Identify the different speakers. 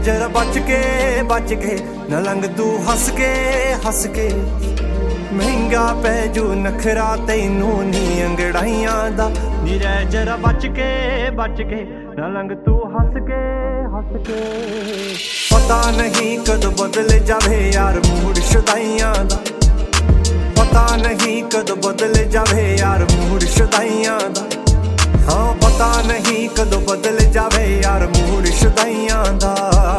Speaker 1: जरा बच के न लंघ तू हस के महंगा पै जू नखरा तैनू नी अंगड़ाइयां दा नी रह जरा बच के न लंघ तू हस के पता नहीं कद बदल जावे यार मूड शुदाइयां दा पता नहीं कद बदल जावे यार मूड शुदाइयां दा हाँ पता नहीं कद बदल जावे यार मूड शुदाइयां दा।